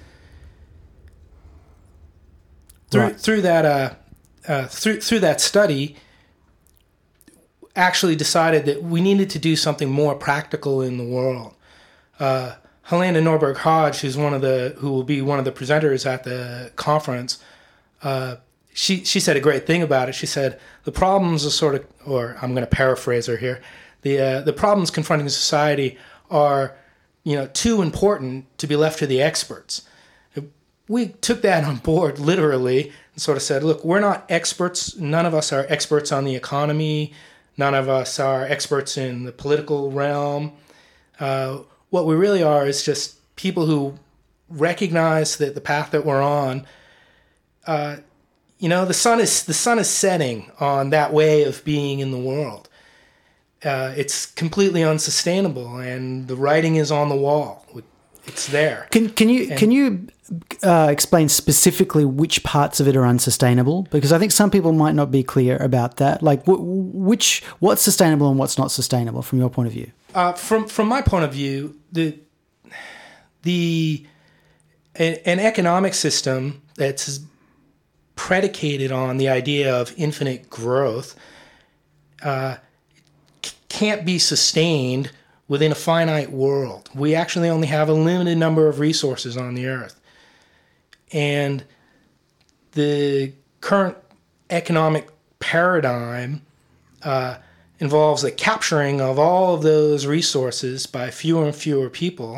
Through Right. through that uh, uh, through through that study, actually decided that we needed to do something more practical in the world. Uh, Helena Norberg Hodge, who's one of the who will be one of the presenters at the conference, uh, She she said a great thing about it. She said the problems are sort of, or I'm going to paraphrase her here, the uh, the problems confronting society are, you know, too important to be left to the experts. We took that on board literally and sort of said, look, we're not experts. None of us are experts on the economy. None of us are experts in the political realm. Uh, what we really are is just people who recognize that the path that we're on. Uh, You know, the sun is the sun is setting on that way of being in the world. Uh, it's completely unsustainable, and the writing is on the wall. It's there. Can can you and, can you uh, explain specifically which parts of it are unsustainable? Because I think some people might not be clear about that. Like, w- which what's sustainable and what's not sustainable from your point of view? Uh, from from my point of view, the the an, an economic system that's predicated on the idea of infinite growth uh, c- can't be sustained within a finite world. We actually only have a limited number of resources on the earth. And the current economic paradigm uh, involves the capturing of all of those resources by fewer and fewer people.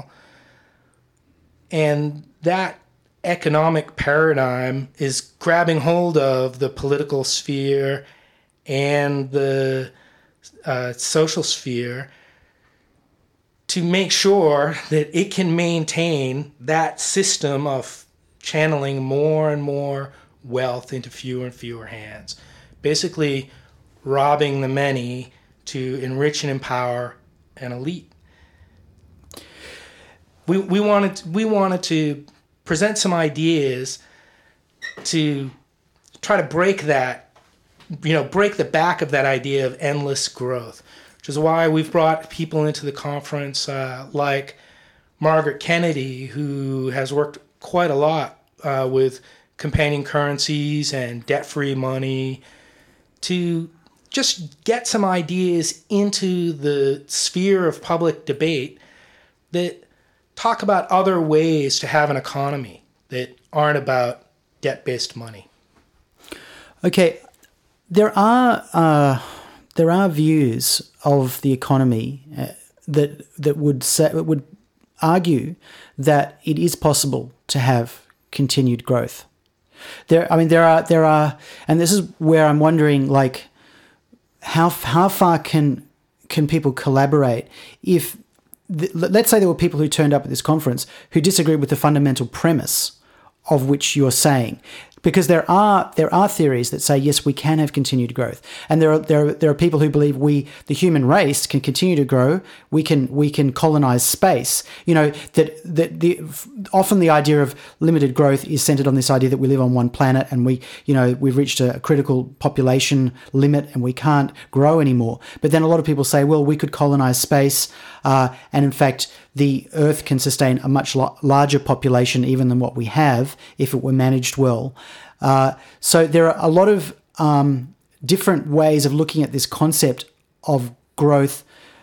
And that economic paradigm is grabbing hold of the political sphere and the uh, social sphere to make sure that it can maintain that system of channeling more and more wealth into fewer and fewer hands, basically robbing the many to enrich and empower an elite. We we wanted we wanted to present some ideas to try to break that, you know, break the back of that idea of endless growth, which is why we've brought people into the conference uh, like Margaret Kennedy, who has worked quite a lot uh, with companion currencies and debt-free money to just get some ideas into the sphere of public debate that talk about other ways to have an economy that aren't about debt-based money. Okay, there are uh, there are views of the economy uh, that that would say, would argue that it is possible to have continued growth. There, I mean, there are there are, and this is where I'm wondering, like, how how far can can people collaborate if, the, let's say there were people who turned up at this conference who disagreed with the fundamental premise of which you're saying, because there are there are theories that say yes, we can have continued growth, and there are there are, there are people who believe we, the human race, can continue to grow. We can we can colonize space. You know that that the often the idea of limited growth is centered on this idea that we live on one planet and we you know we've reached a critical population limit and we can't grow anymore. But then a lot of people say, well, we could colonize space, uh, and in fact, the Earth can sustain a much lo- larger population even than what we have if it were managed well. Uh, so there are a lot of um, different ways of looking at this concept of growth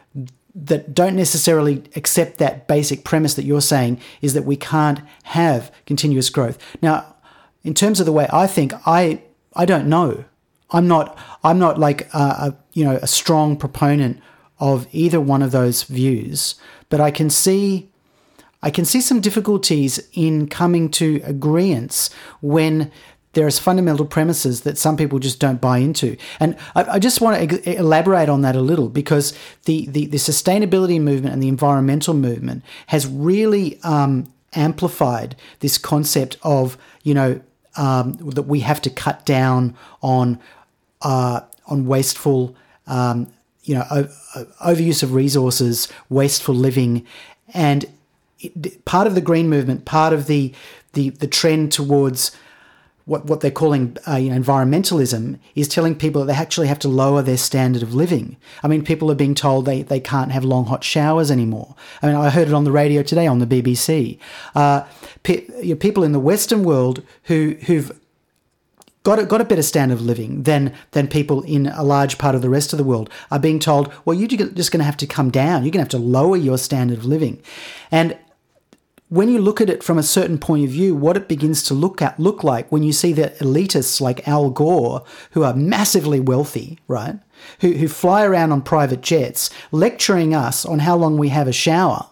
that don't necessarily accept that basic premise that you're saying is that we can't have continuous growth. Now, in terms of the way I think, I I don't know. I'm not I'm not like a, a you know a strong proponent of either one of those views, but I can see I can see some difficulties in coming to agreeance when there's fundamental premises that some people just don't buy into. And I, I just want to e- elaborate on that a little, because the, the, the sustainability movement and the environmental movement has really um, amplified this concept of, you know, um, that we have to cut down on uh, on wasteful um you know, overuse of resources, wasteful living. And it, part of the green movement, part of the the, the trend towards what, what they're calling uh, you know, environmentalism is telling people that they actually have to lower their standard of living. I mean, people are being told they, they can't have long hot showers anymore. I mean, I heard it on the radio today on the B B C. Uh, pe- you know, people in the Western world who, who've got a, got a better standard of living than than people in a large part of the rest of the world are being told, well, you're just going to have to come down. You're going to have to lower your standard of living. And when you look at it from a certain point of view, what it begins to look at look like when you see that elitists like Al Gore, who are massively wealthy, right, who, who fly around on private jets, lecturing us on how long we have a shower,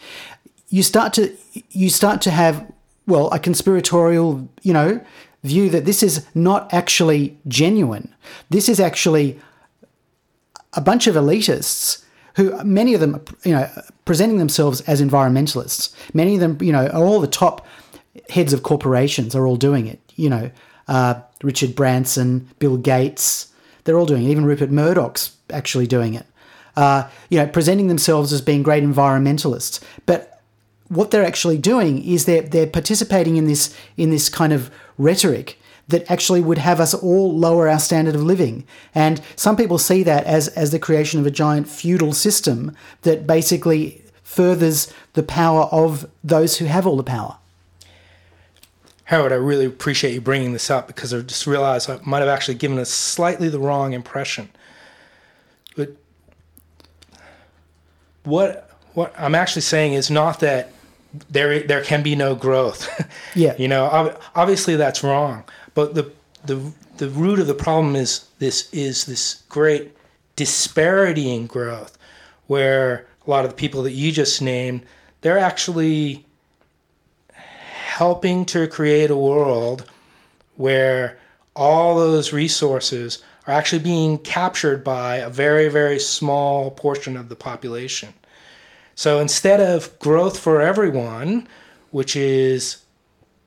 you start to you start to have, well, a conspiratorial, you know, view that this is not actually genuine. This is actually a bunch of elitists who, many of them, you know, presenting themselves as environmentalists. Many of them, you know, all the top heads of corporations are all doing it. You know, uh, Richard Branson, Bill Gates, they're all doing it. Even Rupert Murdoch's actually doing it. Uh, you know, presenting themselves as being great environmentalists. But what they're actually doing is they're they're participating in this in this kind of rhetoric that actually would have us all lower our standard of living. And some people see that as, as the creation of a giant feudal system that basically furthers the power of those who have all the power. Howard, I really appreciate you bringing this up, because I just realized I might have actually given us slightly the wrong impression. But what what I'm actually saying is not that there there can be no growth. Yeah. You know, obviously that's wrong. But the the the root of the problem is this is this great disparity in growth, where a lot of the people that you just named, they're actually helping to create a world where all those resources are actually being captured by a very, very small portion of the population. So instead of growth for everyone, which is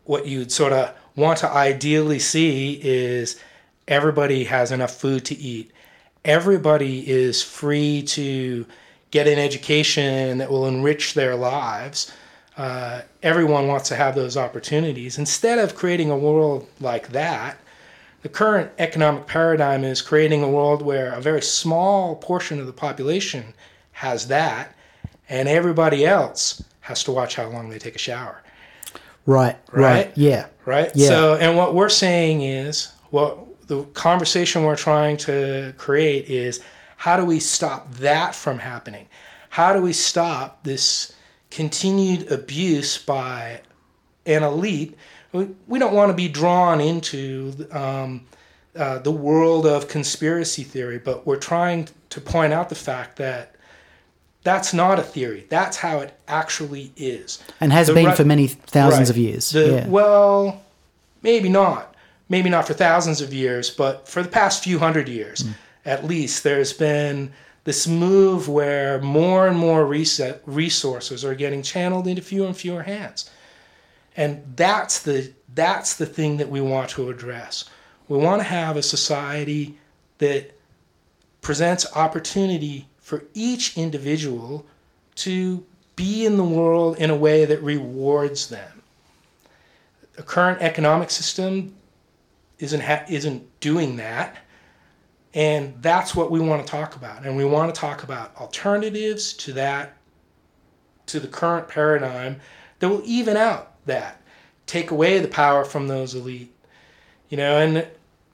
what you'd sort of want to ideally see is everybody has enough food to eat. Everybody is free to get an education that will enrich their lives. Uh, everyone wants to have those opportunities. Instead of creating a world like that, the current economic paradigm is creating a world where a very small portion of the population has that, and everybody else has to watch how long they take a shower. Right, right, right, yeah. Right? Yeah. So, and what we're saying is, what the conversation we're trying to create is, how do we stop that from happening? How do we stop this continued abuse by an elite? We, we don't want to be drawn into um, uh, the world of conspiracy theory, but we're trying to point out the fact that that's not a theory. That's how it actually is. And has the been right, for many thousands right. of years. The, yeah. Well, maybe not. Maybe not for thousands of years, but for the past few hundred years, mm. at least, there's been this move where more and more reset resources are getting channeled into fewer and fewer hands. And that's the that's the thing that we want to address. We want to have a society that presents opportunity for each individual to be in the world in a way that rewards them. The current economic system isn't ha- isn't doing that, and that's what we want to talk about. And we want to talk about alternatives to that, to the current paradigm that will even out that, take away the power from those elite, you know. And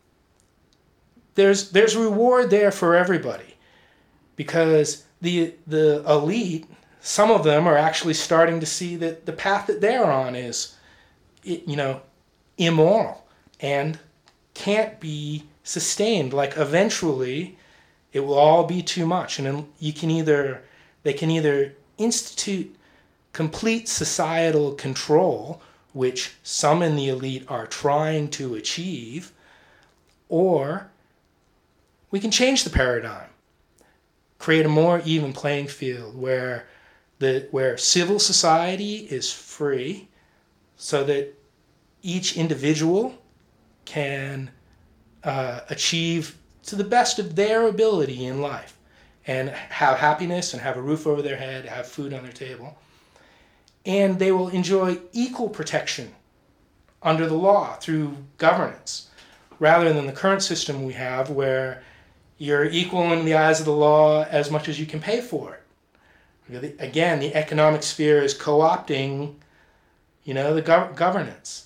there's there's reward there for everybody, because the the elite, some of them are actually starting to see that the path that they're on is, you know, immoral and can't be sustained. Like, eventually it will all be too much, and then you can either they can either institute complete societal control, which some in the elite are trying to achieve, or we can change the paradigm, create a more even playing field where the where civil society is free, so that each individual can uh, achieve to the best of their ability in life and have happiness and have a roof over their head, have food on their table. And they will enjoy equal protection under the law through governance, rather than the current system we have where you're equal in the eyes of the law as much as you can pay for it. Again, the economic sphere is co-opting, you know, the gov- governance.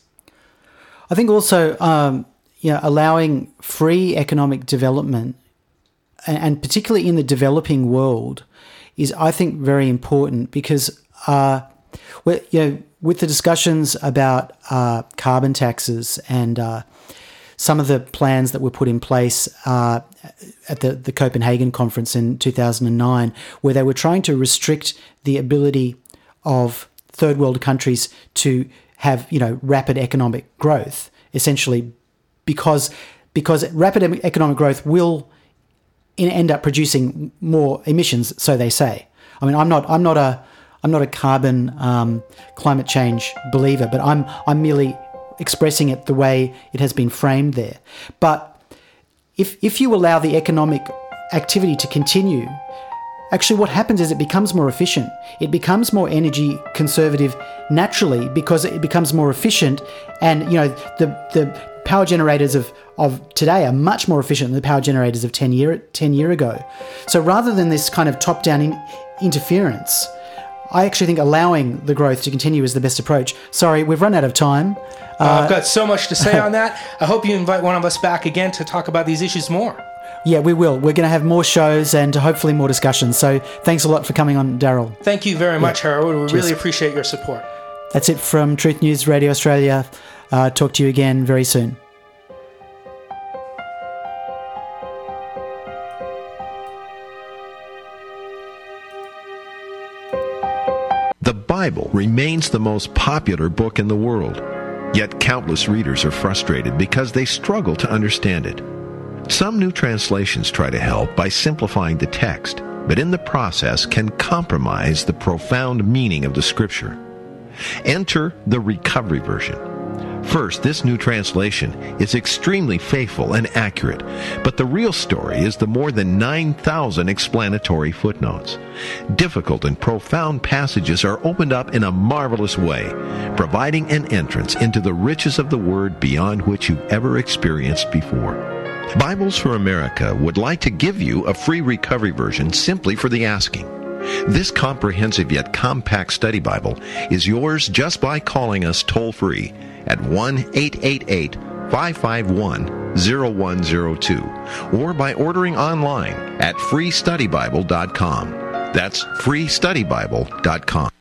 I think also, um, you know, allowing free economic development, and, and particularly in the developing world, is, I think, very important, because uh, we're, you know, with the discussions about uh, carbon taxes and uh, some of the plans that were put in place uh, at the, the Copenhagen conference in two thousand nine, where they were trying to restrict the ability of third world countries to have, you know, rapid economic growth, essentially because because rapid economic growth will in, end up producing more emissions, so they say. I mean, I'm not I'm not a I'm not a carbon um, climate change believer, but I'm I'm merely expressing it the way it has been framed there. But if if you allow the economic activity to continue, actually what happens is it becomes more efficient. It becomes more energy conservative naturally, because it becomes more efficient, and, you know, the the power generators of, of today are much more efficient than the power generators of ten year ten year ago. So rather than this kind of top-down in, interference, I actually think allowing the growth to continue is the best approach. Sorry, we've run out of time. Uh, uh, I've got so much to say on that. I hope you invite one of us back again to talk about these issues more. Yeah, we will. We're going to have more shows and hopefully more discussions. So thanks a lot for coming on, Daryl. Thank you very much, yeah. Harold. We Cheers. really appreciate your support. That's it from Truth News Radio Australia. Uh, talk to you again very soon. The Bible remains the most popular book in the world, yet countless readers are frustrated because they struggle to understand it. Some new translations try to help by simplifying the text, but in the process can compromise the profound meaning of the Scripture. Enter the Recovery Version. First, this new translation is extremely faithful and accurate, but the real story is the more than nine thousand explanatory footnotes. Difficult and profound passages are opened up in a marvelous way, providing an entrance into the riches of the Word beyond which you've ever experienced before. Bibles for America would like to give you a free recovery version simply for the asking. This comprehensive yet compact study Bible is yours just by calling us toll-free at one eight eight eight, five five one, zero one zero two or by ordering online at free study bible dot com. That's free study bible dot com.